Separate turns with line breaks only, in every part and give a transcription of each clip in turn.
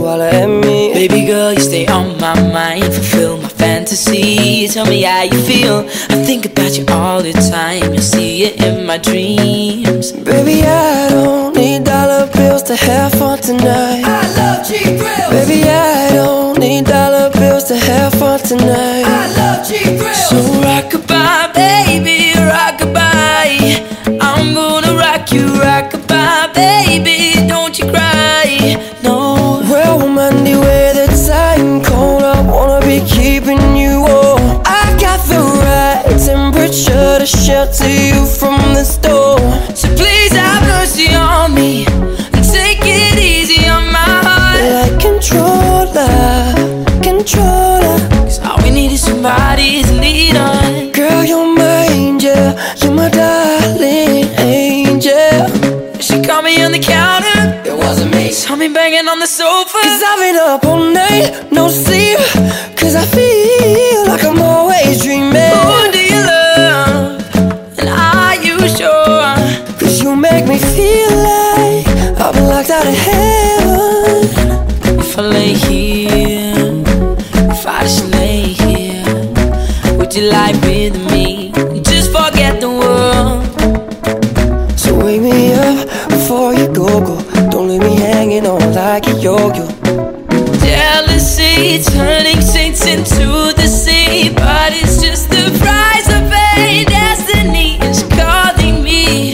holler at me.
Baby girl, you stay on my mind, fulfill my fantasy. Tell me how you feel, I think about you all the time. You see it in my dreams.
Baby, I don't need dollar bills to have fun tonight.
I love cheap grills.
Baby, I don't need dollar bills to have fun tonight.
I love cheap grills. So rockabye, baby, rockabye. I'm gonna rock you, rockabye, baby, don't you cry, no.
Well, Monday, where the time cold, I wanna be keeping you warm. I got the right temperature to shelter you from the storm.
So please have mercy on me and take it easy on my heart.
Like controller, controller.
Cause all we need is somebody to lead on.
Girl, you're my angel, you're my darling angel.
She caught me on the counter,
It wasn't me.
saw me banging on the sofa.
Cause I've been up all night, no sleep. Cause I feel like I'm always dreaming.
Who do you love? And are you sure?
Cause you make me feel like I've been locked out of heaven.
If I lay here, if I just lay here, would you lie with me? Just forget the world.
So wake me up before you go. Don't leave me hanging on like a yo-yo.
Jealousy turning saints into the sea, but it's just the price of fate. Destiny is calling me.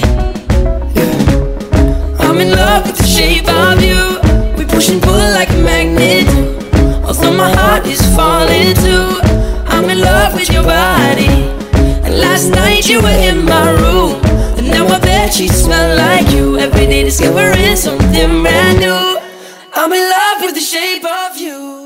Yeah.
I'm in love with the shape of you. We push and pull like a magnet do. Although my heart is falling too, I'm in love with your body. And last night you were in my room, and now I bet you smell like you. Every day discovering something brand new. I'm in love with the shape of you.